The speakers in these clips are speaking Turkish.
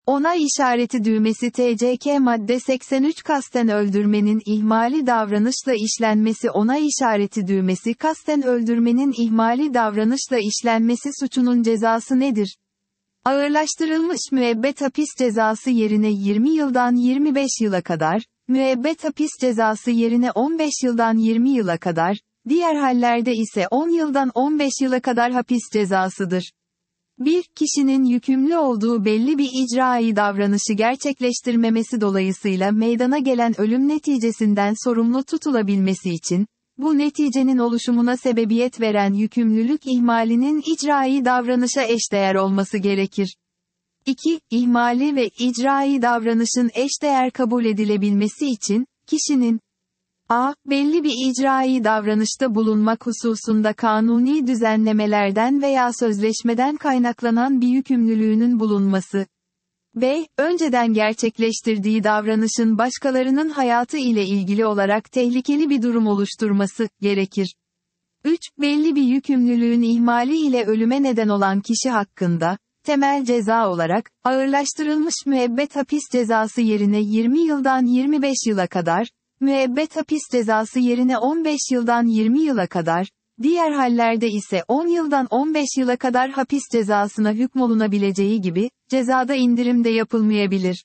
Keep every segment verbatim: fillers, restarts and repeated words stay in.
Onay işareti düğmesi T C K madde seksen üç kasten öldürmenin ihmali davranışla işlenmesi onay işareti düğmesi kasten öldürmenin ihmali davranışla işlenmesi suçunun cezası nedir? Ağırlaştırılmış müebbet hapis cezası yerine yirmi yıldan yirmi beş yıla kadar, müebbet hapis cezası yerine on beş yıldan yirmi yıla kadar, diğer hallerde ise on yıldan on beş yıla kadar hapis cezasıdır. bir Kişinin yükümlü olduğu belli bir icraî davranışı gerçekleştirmemesi dolayısıyla meydana gelen ölüm neticesinden sorumlu tutulabilmesi için, bu neticenin oluşumuna sebebiyet veren yükümlülük ihmalinin icraî davranışa eşdeğer olması gerekir. iki İhmali ve icraî davranışın eşdeğer kabul edilebilmesi için, kişinin a. Belli bir icraî davranışta bulunmak hususunda kanuni düzenlemelerden veya sözleşmeden kaynaklanan bir yükümlülüğünün bulunması. B. Önceden gerçekleştirdiği davranışın başkalarının hayatı ile ilgili olarak tehlikeli bir durum oluşturması gerekir. üç Belli bir yükümlülüğün ihmali ile ölüme neden olan kişi hakkında, temel ceza olarak, ağırlaştırılmış müebbet hapis cezası yerine yirmi yıldan yirmi beş yıla kadar, müebbet hapis cezası yerine on beş yıldan yirmi yıla kadar, diğer hallerde ise on yıldan on beş yıla kadar hapis cezasına hükmolunabileceği gibi, cezada indirim de yapılmayabilir.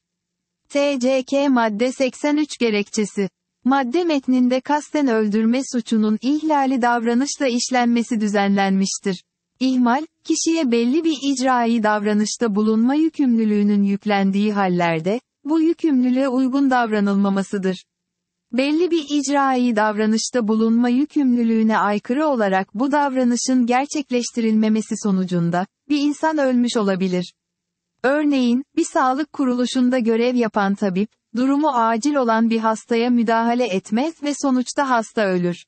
T C K madde seksen üç gerekçesi. Madde metninde kasten öldürme suçunun ihlali davranışla işlenmesi düzenlenmiştir. İhmal, kişiye belli bir icraî davranışta bulunma yükümlülüğünün yüklendiği hallerde, bu yükümlülüğe uygun davranılmamasıdır. Belli bir icraî davranışta bulunma yükümlülüğüne aykırı olarak bu davranışın gerçekleştirilmemesi sonucunda, bir insan ölmüş olabilir. Örneğin, bir sağlık kuruluşunda görev yapan tabip, durumu acil olan bir hastaya müdahale etmez ve sonuçta hasta ölür.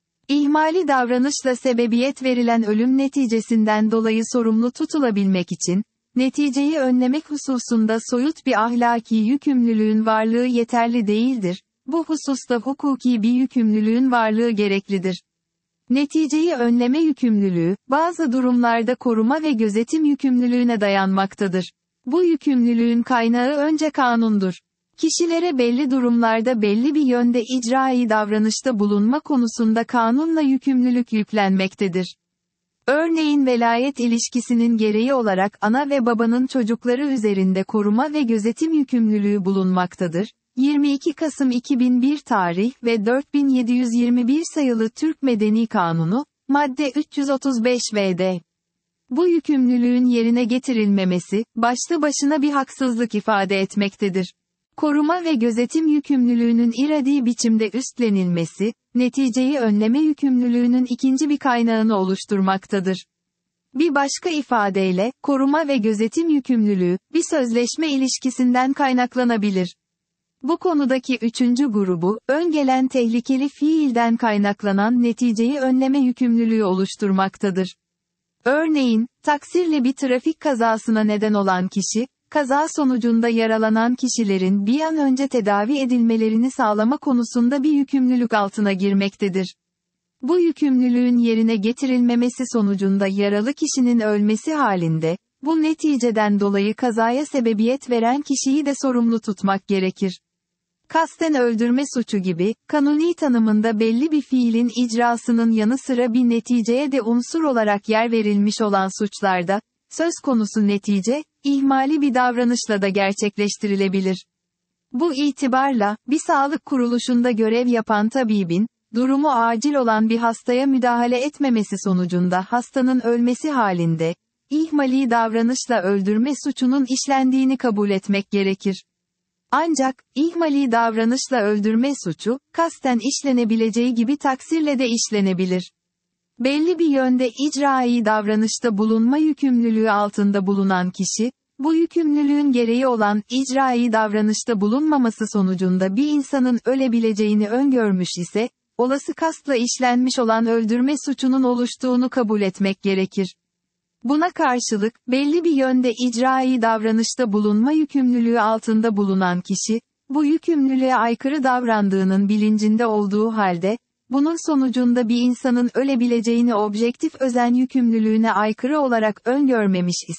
İhmali davranışla sebebiyet verilen ölüm neticesinden dolayı sorumlu tutulabilmek için, neticeyi önlemek hususunda soyut bir ahlaki yükümlülüğün varlığı yeterli değildir. Bu hususta hukuki bir yükümlülüğün varlığı gereklidir. Neticeyi önleme yükümlülüğü, bazı durumlarda koruma ve gözetim yükümlülüğüne dayanmaktadır. Bu yükümlülüğün kaynağı önce kanundur. Kişilere belli durumlarda belli bir yönde icraî davranışta bulunma konusunda kanunla yükümlülük yüklenmektedir. Örneğin velayet ilişkisinin gereği olarak ana ve babanın çocukları üzerinde koruma ve gözetim yükümlülüğü bulunmaktadır. yirmi iki Kasım iki bin bir tarih ve dört bin yedi yüz yirmi bir sayılı Türk Medeni Kanunu, madde üç yüz otuz beş V D. Bu yükümlülüğün yerine getirilmemesi, başlı başına bir haksızlık ifade etmektedir. Koruma ve gözetim yükümlülüğünün iradi biçimde üstlenilmesi, neticeyi önleme yükümlülüğünün ikinci bir kaynağını oluşturmaktadır. Bir başka ifadeyle, koruma ve gözetim yükümlülüğü, bir sözleşme ilişkisinden kaynaklanabilir. Bu konudaki üçüncü grubu, öngelen tehlikeli fiilden kaynaklanan neticeyi önleme yükümlülüğü oluşturmaktadır. Örneğin, taksirle bir trafik kazasına neden olan kişi, kaza sonucunda yaralanan kişilerin bir an önce tedavi edilmelerini sağlama konusunda bir yükümlülük altına girmektedir. Bu yükümlülüğün yerine getirilmemesi sonucunda yaralı kişinin ölmesi halinde, bu neticeden dolayı kazaya sebebiyet veren kişiyi de sorumlu tutmak gerekir. Kasten öldürme suçu gibi, kanuni tanımında belli bir fiilin icrasının yanı sıra bir neticeye de unsur olarak yer verilmiş olan suçlarda, söz konusu netice, ihmali bir davranışla da gerçekleştirilebilir. Bu itibarla, bir sağlık kuruluşunda görev yapan tabibin, durumu acil olan bir hastaya müdahale etmemesi sonucunda hastanın ölmesi halinde, ihmali davranışla öldürme suçunun işlendiğini kabul etmek gerekir. Ancak, ihmali davranışla öldürme suçu, kasten işlenebileceği gibi taksirle de işlenebilir. Belli bir yönde icraî davranışta bulunma yükümlülüğü altında bulunan kişi, bu yükümlülüğün gereği olan icraî davranışta bulunmaması sonucunda bir insanın ölebileceğini öngörmüş ise, olası kastla işlenmiş olan öldürme suçunun oluştuğunu kabul etmek gerekir. Buna karşılık, belli bir yönde icraî davranışta bulunma yükümlülüğü altında bulunan kişi, bu yükümlülüğe aykırı davrandığının bilincinde olduğu halde, bunun sonucunda bir insanın ölebileceğini objektif özen yükümlülüğüne aykırı olarak öngörmemiş ise,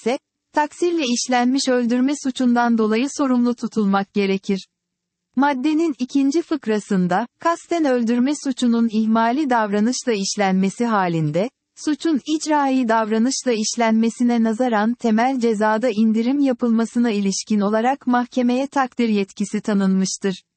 taksirle işlenmiş öldürme suçundan dolayı sorumlu tutulmak gerekir. Maddenin ikinci fıkrasında, kasten öldürme suçunun ihmali davranışla işlenmesi halinde, suçun icraî davranışla işlenmesine nazaran temel cezada indirim yapılmasına ilişkin olarak mahkemeye takdir yetkisi tanınmıştır.